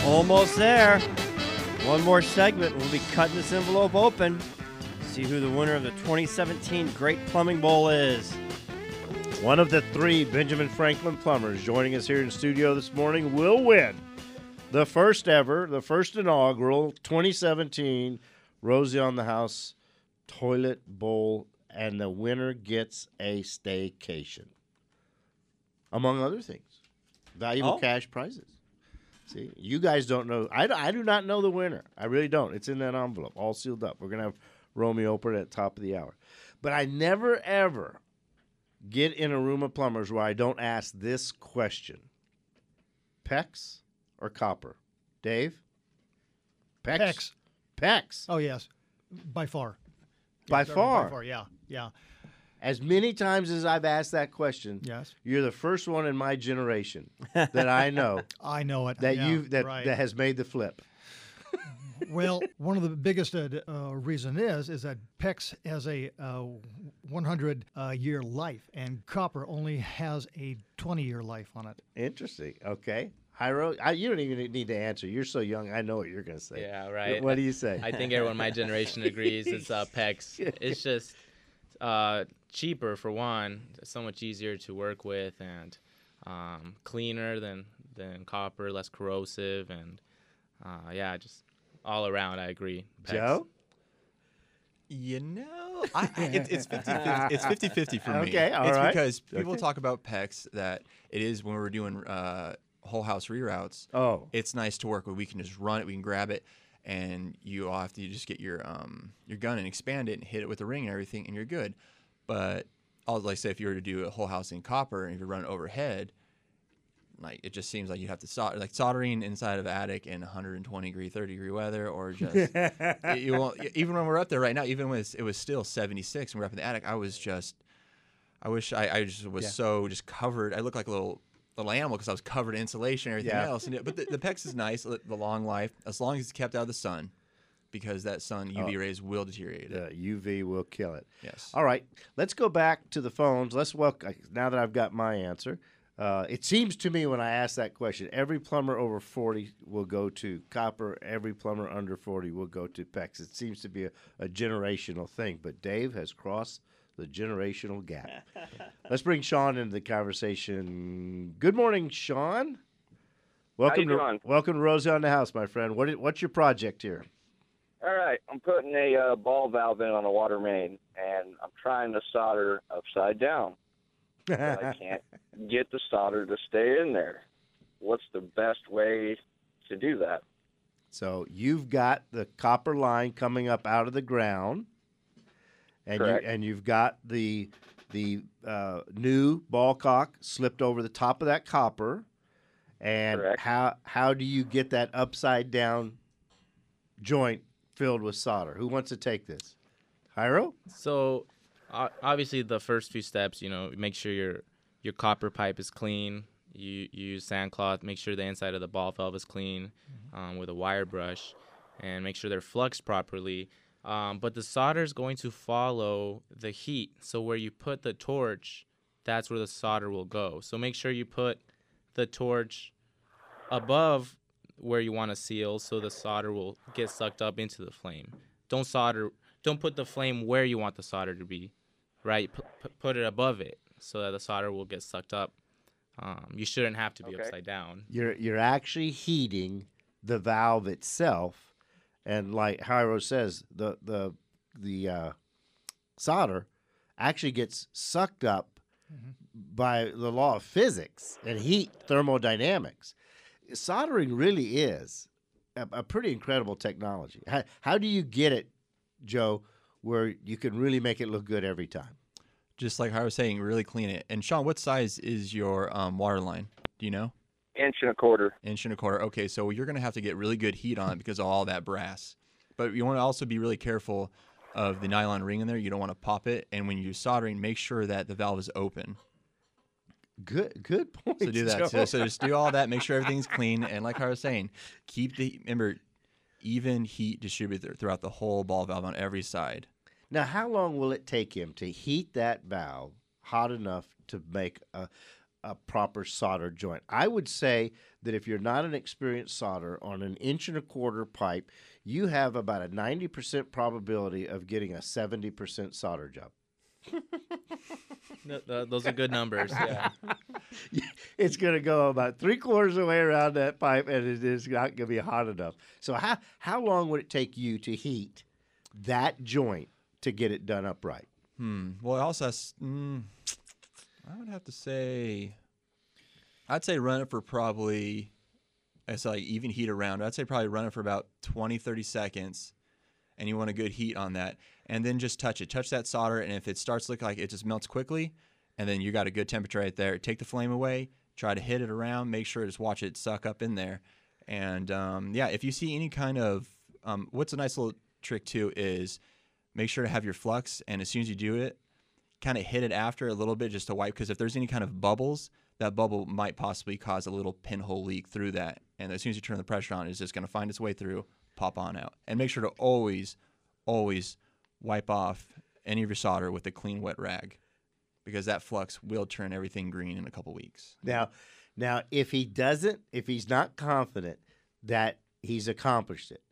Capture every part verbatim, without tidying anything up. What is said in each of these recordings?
Almost there. One more segment. We'll be cutting this envelope open. See who the winner of the twenty seventeen Great Plumbing Bowl is. One of the three Benjamin Franklin plumbers joining us here in studio this morning will win the first ever, the first inaugural twenty seventeen Rosie on the House Toilet Bowl, and the winner gets a staycation, among other things. Valuable Oh. cash prizes. See, you guys don't know. I, I do not know the winner. I really don't. It's in that envelope, all sealed up. We're going to have Romy open at the top of the hour. But I never, ever get in a room of plumbers where I don't ask this question. PEX or copper? Dave? PEX? PEX. PEX. Oh, yes. By far. By Yes, far. By far, yeah. Yeah. As many times as I've asked that question, Yes. you're the first one in my generation that I know I know it. that yeah, you that, right. that has made the flip. Well, one of the biggest uh, d- uh, reason is is that PEX has a uh, one hundred uh, year life, and copper only has a twenty year life on it. Interesting. Okay. Hyro, I, you don't even need to answer. You're so young. I know what you're going to say. Yeah, right. What do you say? I think everyone my generation agrees it's uh, PEX. It's just uh, cheaper for one, so much easier to work with, and um, cleaner than than copper, less corrosive, and uh, yeah, just all around. I agree. PEX. Joe? You know, I, I, it, it's fifty-fifty. It's fifty-fifty for me. Okay, all it's right. because people Okay. talk about PEX that it is when we're doing uh, whole house reroutes. Oh. It's nice to work with. We can just run it. We can grab it, and you all have to just get your um your gun and expand it and hit it with a ring and everything, and you're good. But all like say if you were to do a whole house in copper and if you run it overhead, like it just seems like you have to solder like soldering inside of an attic in one hundred twenty degree, thirty degree weather, or just it- you won't. Even when we're up there right now, even when it's, it was still seventy-six and we're up in the attic, I was just, I wish I, I just was Yeah. so just covered. I looked like a little little animal because I was covered in insulation and everything Yeah. else. And it, but the, the PEX is nice, the the long life, as long as it's kept out of the sun, because that sun U V Oh. rays will deteriorate it. The U V will kill it. Yes. All right. Let's go back to the phones. Let's welcome, now that I've got my answer. Uh, it seems to me when I ask that question, every plumber over forty will go to copper. Every plumber under forty will go to PEX. It seems to be a, a generational thing. But Dave has crossed the generational gap. Let's bring Sean into the conversation. Good morning, Sean. Welcome you to doing? welcome to Rosie on the House, my friend. What is, what's your project here? All right, I'm putting a uh, ball valve in on a water main, and I'm trying to solder upside down. But I can't get the solder to stay in there. What's the best way to do that? So you've got the copper line coming up out of the ground, and you Correct. and you've got the the uh, new ball cock slipped over the top of that copper. And Correct. how how do you get that upside down joint filled with solder? Who wants to take this? Hyro? So, uh, obviously, the first few steps, you know, make sure your your copper pipe is clean. You, you use sandcloth. Make sure the inside of the ball valve is clean um, with a wire brush, and make sure they're fluxed properly. Um, but the solder is going to follow the heat. So where you put the torch, that's where the solder will go. So make sure you put the torch above where you want to seal, so the solder will get sucked up into the flame. Don't solder. Don't put the flame where you want the solder to be, right? P- p- put it above it so that the solder will get sucked up. Um, you shouldn't have to be Okay. upside down. You're you're actually heating the valve itself, and like Hyro says, the the the uh, solder actually gets sucked up by the law of physics and heat thermodynamics. Soldering really is a, a pretty incredible technology. How, how do you get it, Joe, where you can really make it look good every time? Just like I was saying, really clean it. And Sean, what size is your um, water line? Do you know? Inch and a quarter. Inch and a quarter. Okay, so you're going to have to get really good heat on it because of all that brass. But you want to also be really careful of the nylon ring in there. You don't want to pop it. And when you're soldering, make sure that the valve is open. Good, good point. So do that. Joe. So, so just do all that. Make sure everything's clean. And like I was saying, keep the remember even heat distributed throughout the whole ball valve on every side. Now, how long will it take him to heat that valve hot enough to make a, a proper solder joint. I would say that if you're not an experienced solderer on an inch and a quarter pipe, you have about a ninety percent probability of getting a seventy percent solder job. Th- th- those are good numbers. Yeah. It's going to go about three quarters of the way around that pipe, and it is not going to be hot enough. So how how long would it take you to heat that joint to get it done upright? Hmm. Well, it also has, mm, I would have to say, I'd say run it for probably, it's like even heat around. I'd say probably run it for about twenty, thirty seconds, and you want a good heat on that. And then just touch it. Touch that solder, and if it starts looking like it just melts quickly, and then you got a good temperature right there, take the flame away, try to hit it around, make sure just watch it suck up in there. And, um, yeah, if you see any kind of, um, what's a nice little trick, too, is make sure to have your flux, and as soon as you do it, kind of hit it after a little bit just to wipe, because if there's any kind of bubbles, that bubble might possibly cause a little pinhole leak through that. And as soon as you turn the pressure on, it's just going to find its way through, pop on out. And make sure to always, always wipe off any of your solder with a clean, wet rag, because that flux will turn everything green in a couple weeks. Now, now, if he doesn't, if he's not confident that he's accomplished it,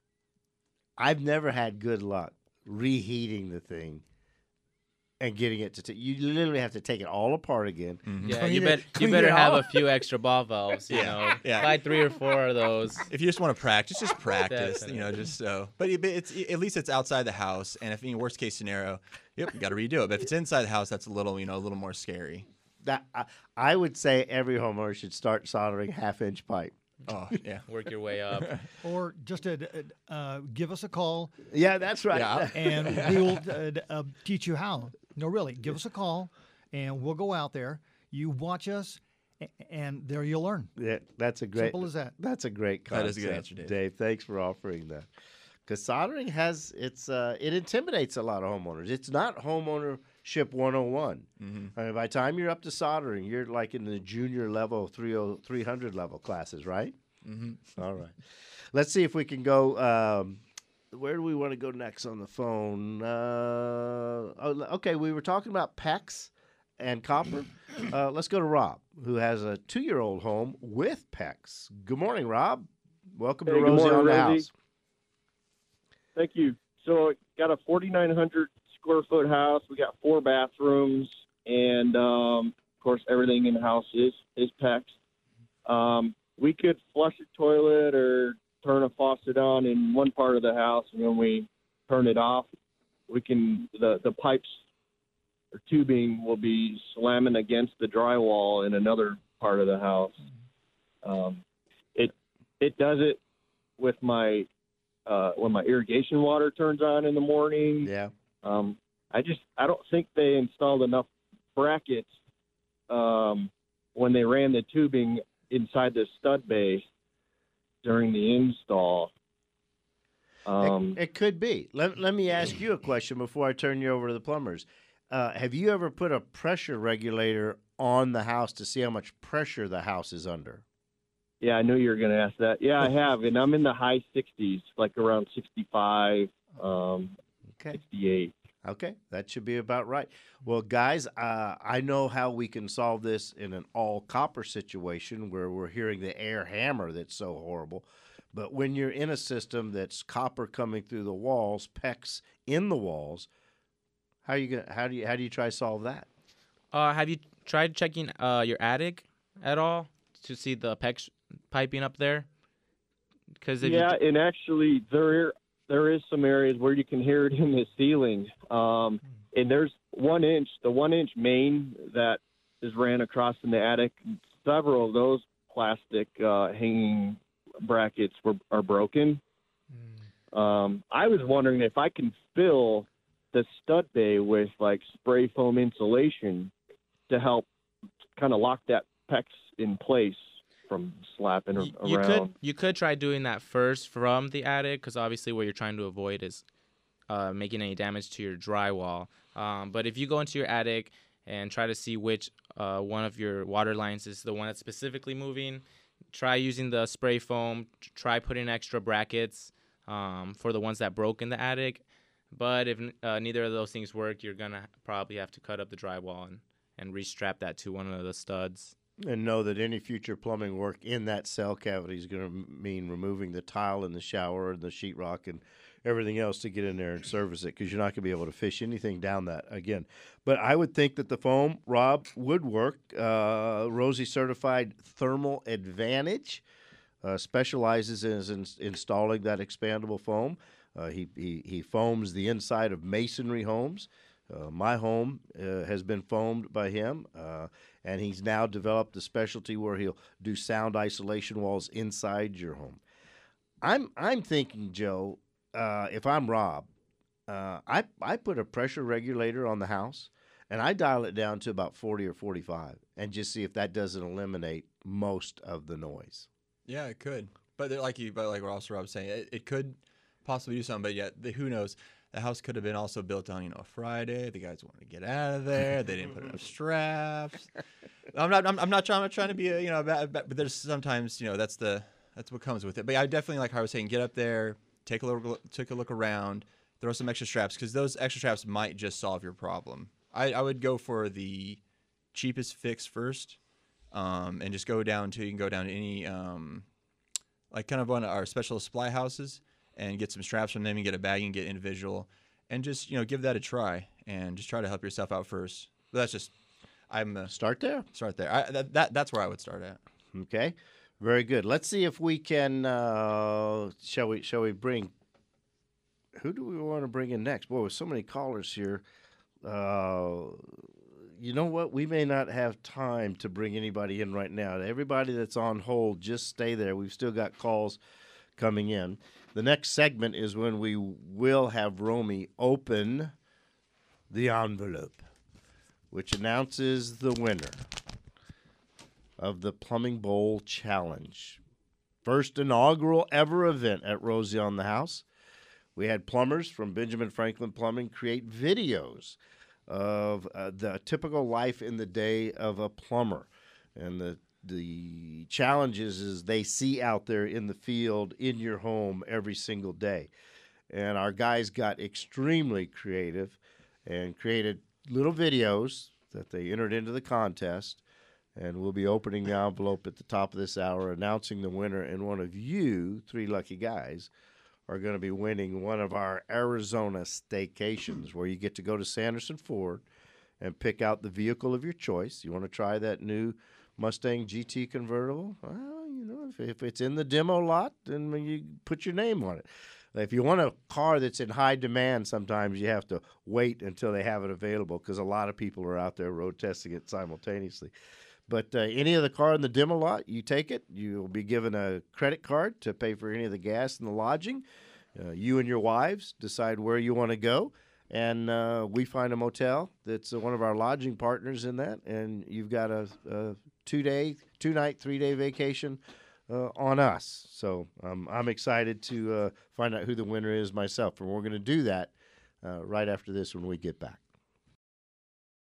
I've never had good luck reheating the thing and getting it to. T- you literally have to take it all apart again. Mm-hmm. Yeah, Clean you it- bet. You clean better it have all. a few extra ball valves. You Yeah, know, yeah. buy three or four of those. If you just want to practice, just practice, Definitely. you know, just so. But it- it's at least it's outside the house, and if in worst case scenario, yep, you got to redo it. But if it's inside the house, that's a little, you know, a little more scary. That I, I would say every homeowner should start soldering half-inch pipe. Oh, yeah. Work your way up. Or just uh, uh, give us a call, Yeah, that's right. Yeah. and we will uh, uh, teach you how. No, really, give us a call, and we'll go out there. You watch us, a- and there you'll learn. Yeah, that's a great. Simple as that. That's a great That concept. is a good answer, Dave. Dave, thanks for offering that. Because soldering has it's uh, it intimidates a lot of homeowners. It's not homeownership one oh one. Mm-hmm. I mean, by the time you're up to soldering, you're like in the junior level, three hundred level classes, right? Mm-hmm. All right. Let's see if we can go. Um, where do we want to go next on the phone? Uh, oh, okay, we were talking about P E X and copper. Uh, let's go to Rob, who has a two-year-old home with P E X. Good morning, Rob. Welcome Hey, to good Rosie morning, on the Rosie. House. Thank you. So, got a forty-nine hundred square foot house. We got four bathrooms, and um, of course, everything in the house is is P E X. Um, we could flush a toilet or turn a faucet on in one part of the house, and when we turn it off, we can the the pipes or tubing will be slamming against the drywall in another part of the house. Um, it it does it with my uh, when my irrigation water turns on in the morning. Yeah. Um, I just I don't think they installed enough brackets um, when they ran the tubing inside the stud bay during the install. Um, it, it could be. Let, let me ask you a question before I turn you over to the plumbers. Uh, have you ever put a pressure regulator on the house to see how much pressure the house is under? yeah, I knew you were going to ask that. Yeah, I have, and I'm in the high sixties, like around sixty-five, um, Okay. sixty-eight. Okay, that should be about right. Well, guys, uh, I know how we can solve this in an all copper situation where we're hearing the air hammer that's so horrible. But when you're in a system that's copper coming through the walls, P E X in the walls, how you gonna, how do you how do you try to solve that? Uh, have you tried checking uh, your attic at all to see the P E X piping up there? Because Yeah, you, and actually there there is some areas where you can hear it in the ceiling. Um, and there's one inch, the one inch main that is ran across in the attic. Several of those plastic uh, hanging brackets were are broken. Um, I was wondering if I can fill the stud bay with like spray foam insulation to help kind of lock that P E X in place from slapping you, ar- you around. could you could try doing that first from the attic, because obviously what you're trying to avoid is uh, making any damage to your drywall. Um, but if you go into your attic and try to see which uh, one of your water lines is the one that's specifically moving, try using the spray foam. Try putting extra brackets um, for the ones that broke in the attic. But if uh, neither of those things work, you're gonna probably have to cut up the drywall and, and restrap that to one of the studs. And know that any future plumbing work in that cell cavity is going to mean removing the tile in the shower and the sheetrock and everything else to get in there and service it, because you're not going to be able to fish anything down that again. But I would think that the foam, Rob, would work. Uh, Rosie Certified Thermal Advantage uh, specializes in, in installing that expandable foam. Uh, he, he, he foams the inside of masonry homes. Uh, my home uh, has been foamed by him, uh, and he's now developed a specialty where he'll do sound isolation walls inside your home. I'm I'm thinking, Joe, uh, if I'm Rob, uh, I I put a pressure regulator on the house, and I dial it down to about forty or forty-five, and just see if that doesn't eliminate most of the noise. Yeah, it could. But they're like you, but like what also Rob was saying, it, it could possibly do something. But yet, the, who knows? The house could have been also built on, you know, a Friday. The guys wanted to get out of there. They didn't put enough straps. I'm not. I'm, I'm not trying. I'm not trying to be a, you know, bad, bad, but there's sometimes, you know, that's the that's what comes with it. But I definitely, like how I was saying, get up there, take a look, take a look around, throw some extra straps, because those extra straps might just solve your problem. I, I would go for the cheapest fix first, um, and just go down to you can go down to any um, like kind of one of our special supply houses, and get some straps from them and get a bag and get individual, and just, you know, give that a try and just try to help yourself out first. But that's just, I'm uh, Start there. start there. I, that, that that's where I would start at. Okay, very good. Let's see if we can. Uh, shall we? Shall we bring? Who do we want to bring in next? Boy, with so many callers here, uh, you know what? We may not have time to bring anybody in right now. Everybody that's on hold, just stay there. We've still got calls coming in. The next segment is when we will have Romy open the envelope, which announces the winner of the Plumbing Bowl Challenge. First inaugural ever event at Rosie on the House. We had plumbers from Benjamin Franklin Plumbing create videos of uh, the typical life in the day of a plumber. And the The challenges is they see out there in the field, in your home every single day. And our guys got extremely creative and created little videos that they entered into the contest. And we'll be opening the envelope at the top of this hour, announcing the winner. And one of you, three lucky guys, are going to be winning one of our Arizona staycations, where you get to go to Sanderson Ford and pick out the vehicle of your choice. You want to try that new Mustang G T convertible? Well, you know, if, if it's in the demo lot, then you put your name on it. If you want a car that's in high demand, sometimes you have to wait until they have it available, because a lot of people are out there road testing it simultaneously. But uh, any of the car in the demo lot, you take it. You'll be given a credit card to pay for any of the gas and the lodging. Uh, you and your wives decide where you want to go. And uh, we find a motel that's uh, one of our lodging partners in that, and you've got a, a two-day, two-night, three-day vacation uh, on us. So um, I'm excited to uh, find out who the winner is myself, and we're going to do that uh, right after this when we get back.